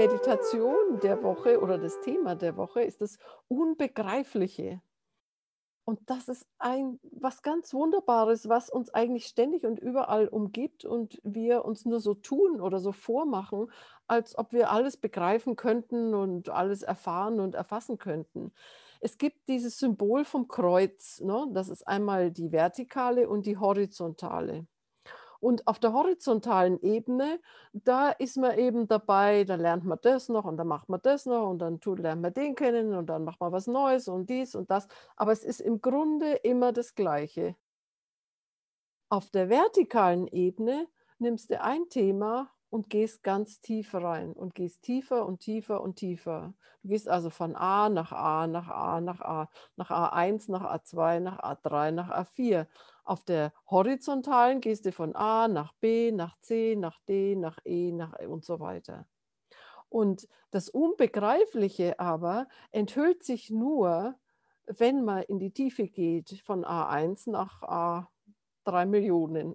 Meditation der Woche oder das Thema der Woche ist das Unbegreifliche. Und das ist ein was ganz Wunderbares, was uns eigentlich ständig und überall umgibt und wir uns nur so tun oder so vormachen, als ob wir alles begreifen könnten und alles erfahren und erfassen könnten. Es gibt dieses Symbol vom Kreuz, ne? Das ist einmal die vertikale und die horizontale. Und auf der horizontalen Ebene, da ist man eben dabei, da lernt man das noch und dann macht man das noch und dann lernt man den kennen und dann macht man was Neues und dies und das. Aber es ist im Grunde immer das Gleiche. Auf der vertikalen Ebene nimmst du ein Thema und gehst ganz tief rein und gehst tiefer und tiefer und tiefer. Du gehst also von A nach A, nach A, nach A, nach A1, nach A2, nach A3, nach A4. Auf der horizontalen gehst du von A nach B, nach C, nach D, nach E, nach E und so weiter. Und das Unbegreifliche aber enthüllt sich nur, wenn man in die Tiefe geht, von A1 nach A3 Millionen.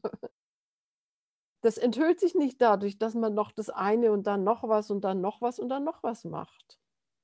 Das enthüllt sich nicht dadurch, dass man noch das eine und dann noch was und dann noch was und dann noch was macht.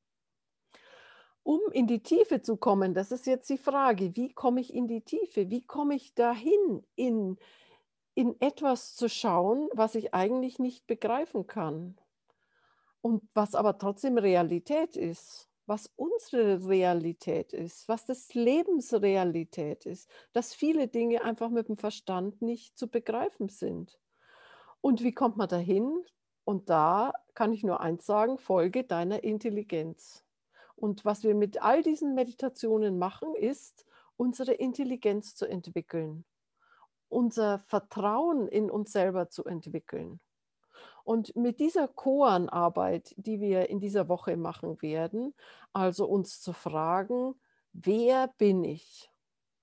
Um in die Tiefe zu kommen, das ist jetzt die Frage, wie komme ich in die Tiefe? Wie komme ich dahin, in etwas zu schauen, was ich eigentlich nicht begreifen kann und was aber trotzdem Realität ist, was unsere Realität ist, was des Lebens Realität ist, dass viele Dinge einfach mit dem Verstand nicht zu begreifen sind. Und wie kommt man dahin? Und da kann ich nur eins sagen: Folge deiner Intelligenz. Und was wir mit all diesen Meditationen machen, ist, unsere Intelligenz zu entwickeln, unser Vertrauen in uns selber zu entwickeln. Und mit dieser Koanarbeit, die wir in dieser Woche machen werden, also uns zu fragen: „Wer bin ich?“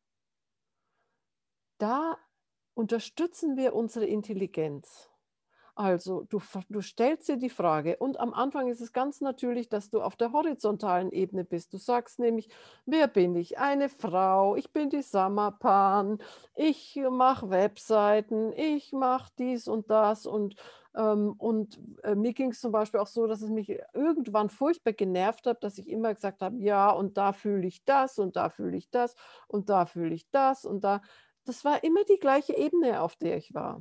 Da unterstützen wir unsere Intelligenz. Also, du stellst dir die Frage und am Anfang ist es ganz natürlich, dass du auf der horizontalen Ebene bist. Du sagst nämlich: „Wer bin ich? Eine Frau, ich bin die Samapan, ich mache Webseiten, ich mache dies und das.“ mir ging es zum Beispiel auch so, dass es mich irgendwann furchtbar genervt hat, dass ich immer gesagt habe: „Ja, und da fühle ich das und da fühle ich das und da fühle ich das und da.“ Das war immer die gleiche Ebene, auf der ich war.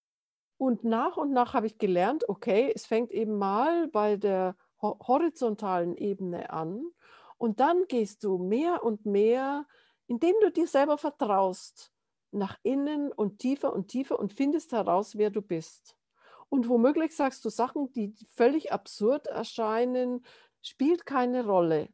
Und nach habe ich gelernt, okay, es fängt eben mal bei der horizontalen Ebene an und dann gehst du mehr und mehr, indem du dir selber vertraust, nach innen und tiefer und findest heraus, wer du bist. Und womöglich sagst du Sachen, die völlig absurd erscheinen, spielt keine Rolle.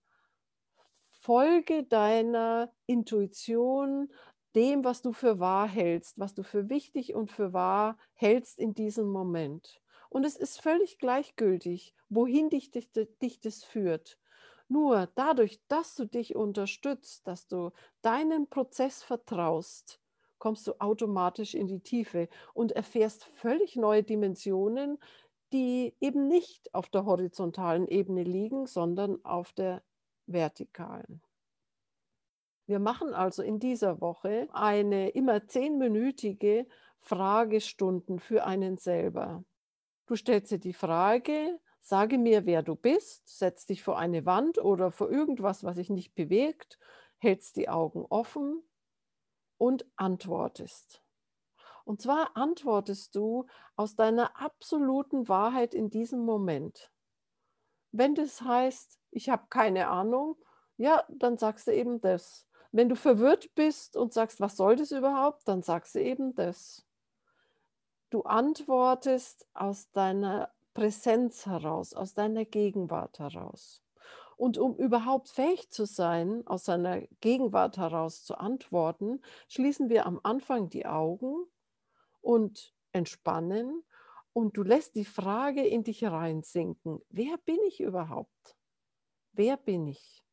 Folge deiner Intuition, dem, was du für wahr hältst, was du für wichtig und für wahr hältst in diesem Moment. Und es ist völlig gleichgültig, wohin dich das führt. Nur dadurch, dass du dich unterstützt, dass du deinen Prozess vertraust, kommst du automatisch in die Tiefe und erfährst völlig neue Dimensionen, die eben nicht auf der horizontalen Ebene liegen, sondern auf der vertikalen. Wir machen also in dieser Woche eine immer zehnminütige Fragestunden für einen selber. Du stellst dir die Frage: „Sage mir, wer du bist“, setzt dich vor eine Wand oder vor irgendwas, was sich nicht bewegt, hältst die Augen offen und antwortest. Und zwar antwortest du aus deiner absoluten Wahrheit in diesem Moment. Wenn das heißt: „Ich habe keine Ahnung“, ja, dann sagst du eben das. Wenn du verwirrt bist und sagst: „Was soll das überhaupt?“, dann sagst du eben das. Du antwortest aus deiner Präsenz heraus, aus deiner Gegenwart heraus. Und um überhaupt fähig zu sein, aus seiner Gegenwart heraus zu antworten, schließen wir am Anfang die Augen und entspannen und du lässt die Frage in dich reinsinken: „Wer bin ich überhaupt? Wer bin ich?“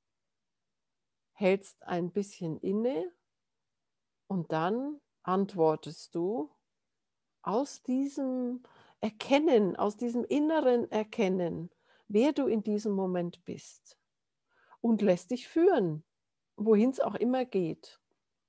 Hältst ein bisschen inne und dann antwortest du aus diesem Erkennen, aus diesem inneren Erkennen, wer du in diesem Moment bist und lässt dich führen, wohin es auch immer geht.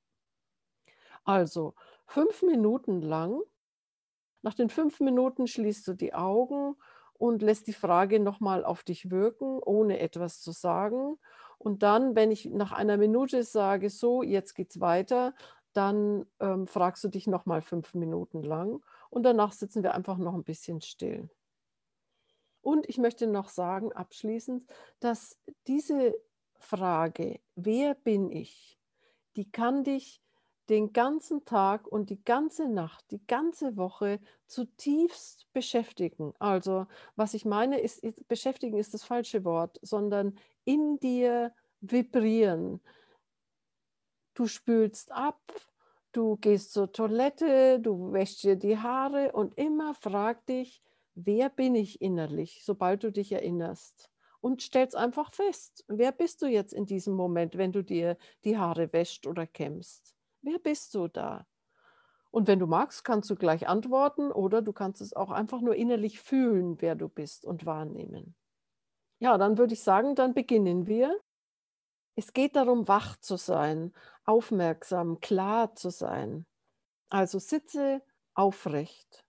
Also 5 Minuten lang. Nach den 5 Minuten schließt du die Augen und lässt die Frage noch mal auf dich wirken, ohne etwas zu sagen. Und dann, wenn ich nach einer Minute sage: „So, jetzt geht's weiter“, dann, fragst du dich noch mal 5 Minuten lang und danach sitzen wir einfach noch ein bisschen still. Und ich möchte noch sagen abschließend, dass diese Frage: „Wer bin ich?“, die kann dich den ganzen Tag und die ganze Nacht, die ganze Woche zutiefst beschäftigen. Also, was ich meine, ist beschäftigen ist das falsche Wort, sondern in dir vibrieren. Du spülst ab, du gehst zur Toilette, du wäschst dir die Haare und immer frag dich: „Wer bin ich innerlich?“, sobald du dich erinnerst. Und stellst einfach fest: Wer bist du jetzt in diesem Moment, wenn du dir die Haare wäscht oder kämmst? Wer bist du da? Und wenn du magst, kannst du gleich antworten oder du kannst es auch einfach nur innerlich fühlen, wer du bist und wahrnehmen. Ja, dann würde ich sagen, dann beginnen wir. Es geht darum, wach zu sein, aufmerksam, klar zu sein. Also sitze aufrecht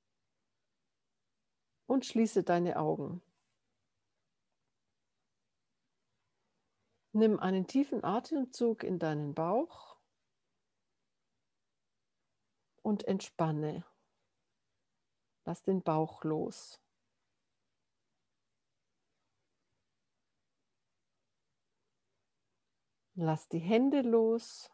und schließe deine Augen. Nimm einen tiefen Atemzug in deinen Bauch und entspanne. Lass den Bauch los. Lass die Hände los,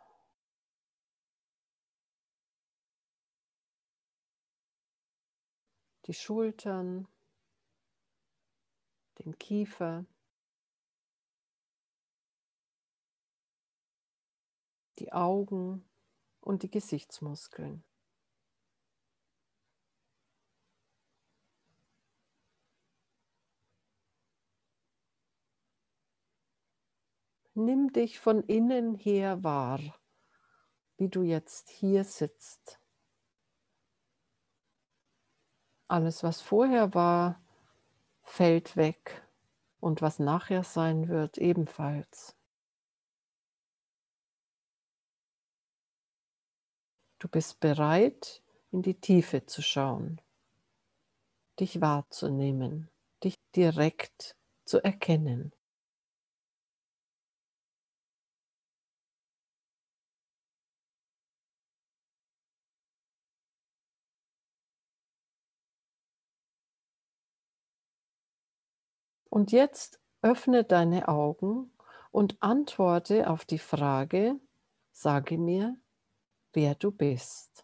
die Schultern, den Kiefer, die Augen und die Gesichtsmuskeln. Nimm dich von innen her wahr, wie du jetzt hier sitzt. Alles, was vorher war, fällt weg und was nachher sein wird, ebenfalls. Du bist bereit, in die Tiefe zu schauen, dich wahrzunehmen, dich direkt zu erkennen. Und jetzt öffne deine Augen und antworte auf die Frage: „Sage mir, wer du bist.“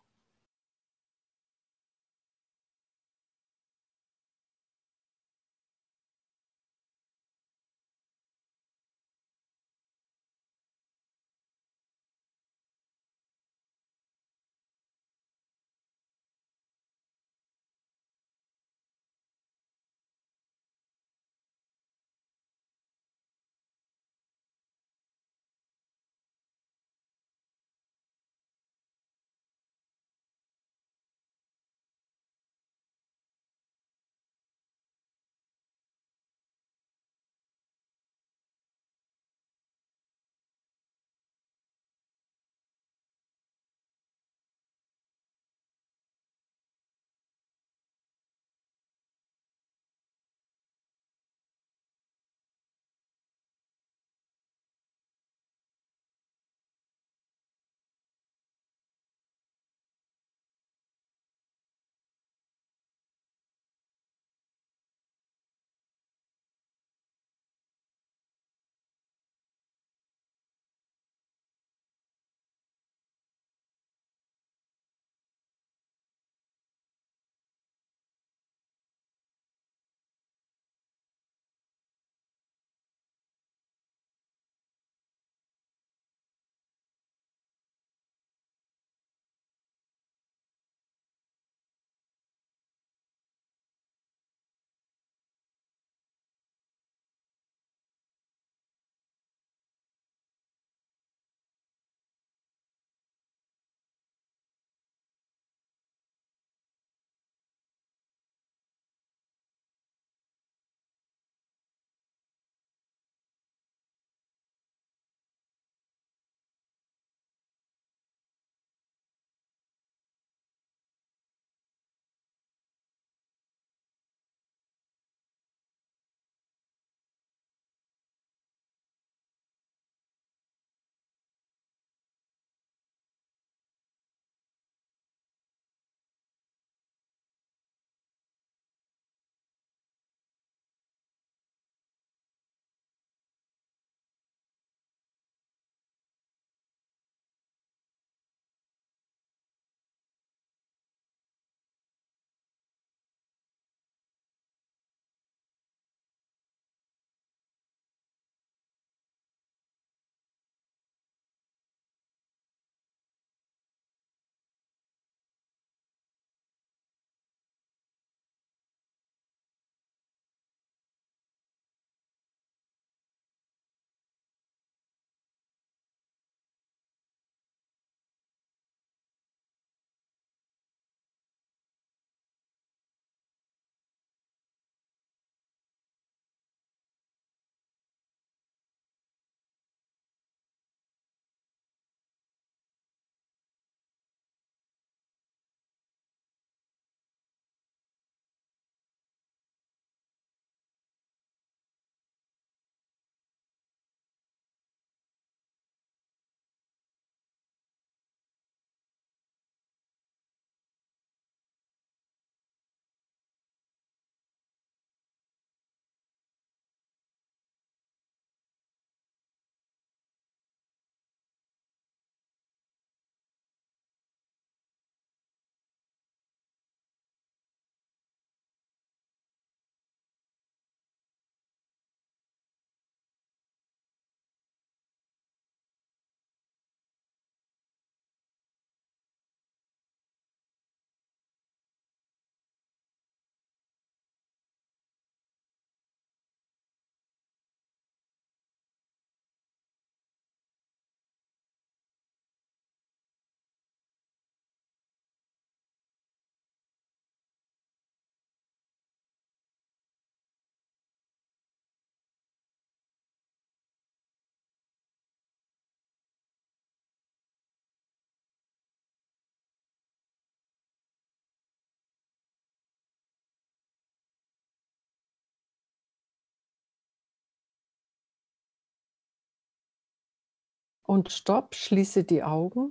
Und stopp, schließe die Augen.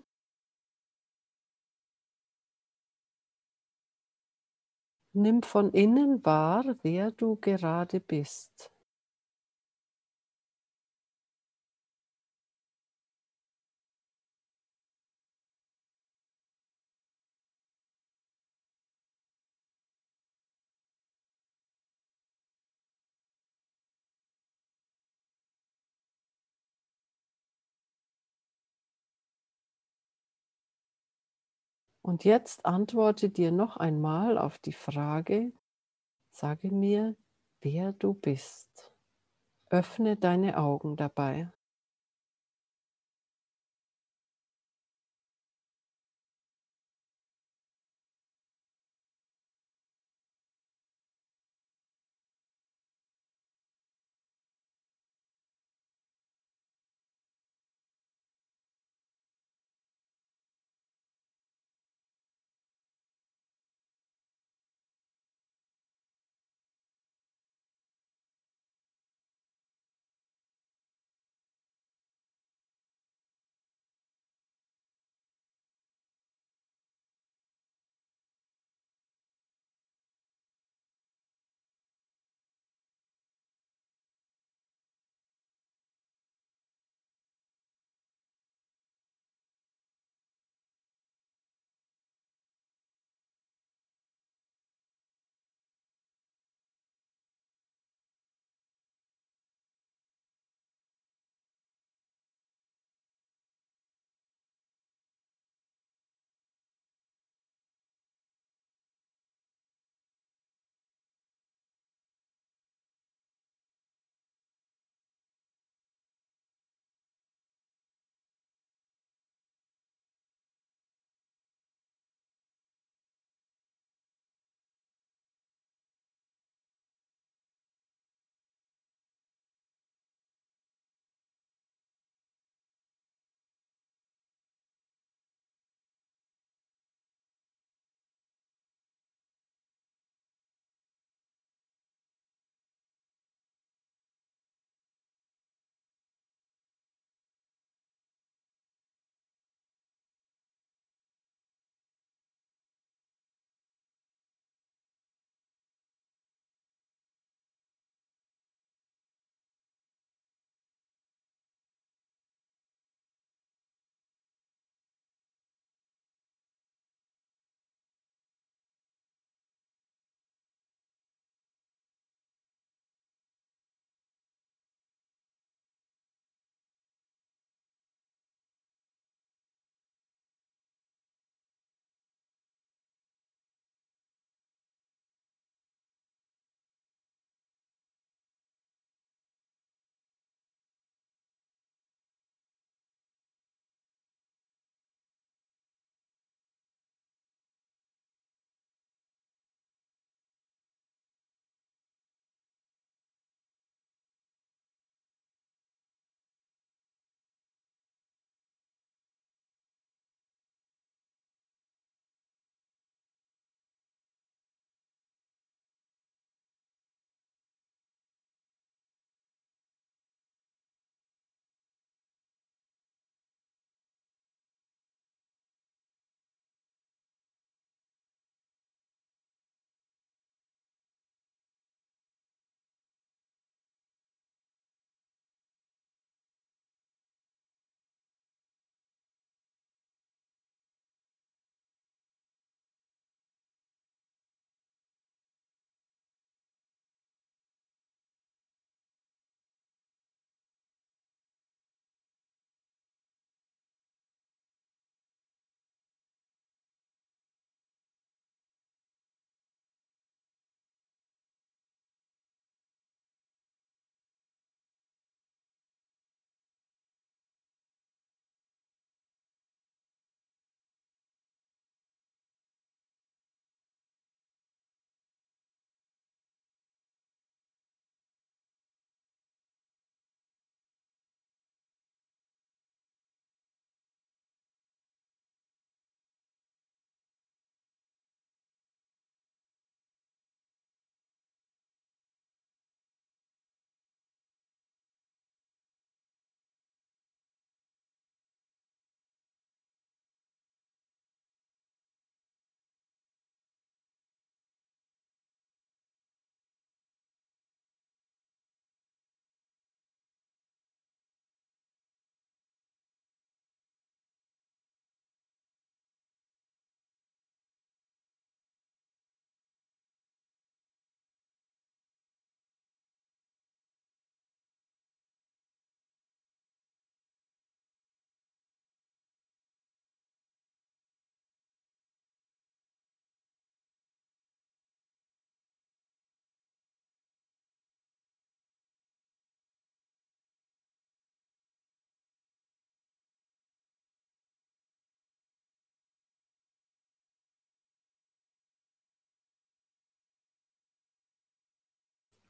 Nimm von innen wahr, wer du gerade bist. Und jetzt antworte dir noch einmal auf die Frage, sage mir, wer du bist. Öffne deine Augen dabei.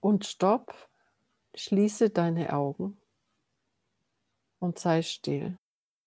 Und stopp, schließe deine Augen und sei still.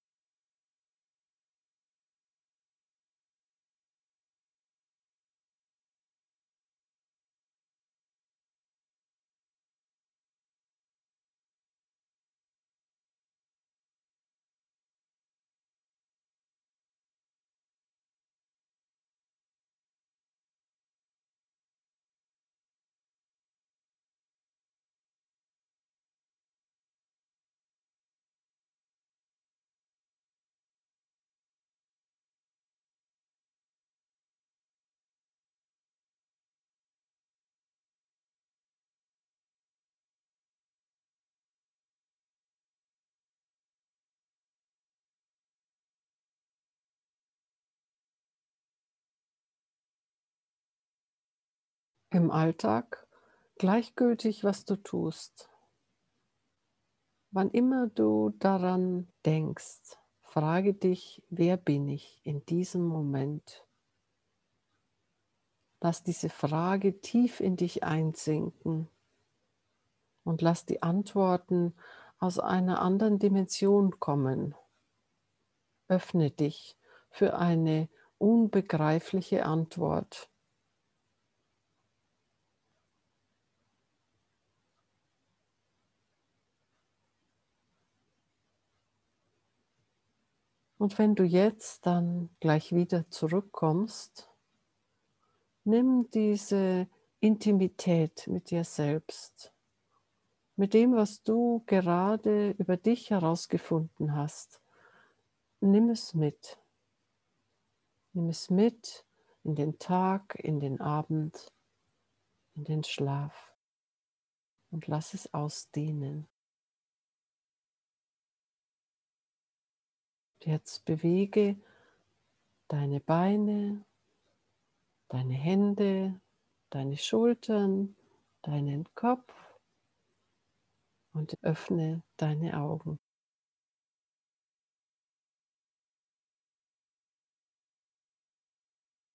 Im Alltag, gleichgültig, was du tust, wann immer du daran denkst, frage dich: „Wer bin ich in diesem Moment?“ Lass diese Frage tief in dich einsinken und lass die Antworten aus einer anderen Dimension kommen. Öffne dich für eine unbegreifliche Antwort. Und wenn du jetzt dann gleich wieder zurückkommst, nimm diese Intimität mit dir selbst, mit dem, was du gerade über dich herausgefunden hast. Nimm es mit. Nimm es mit in den Tag, in den Abend, in den Schlaf und lass es ausdehnen. Jetzt bewege deine Beine, deine Hände, deine Schultern, deinen Kopf und öffne deine Augen.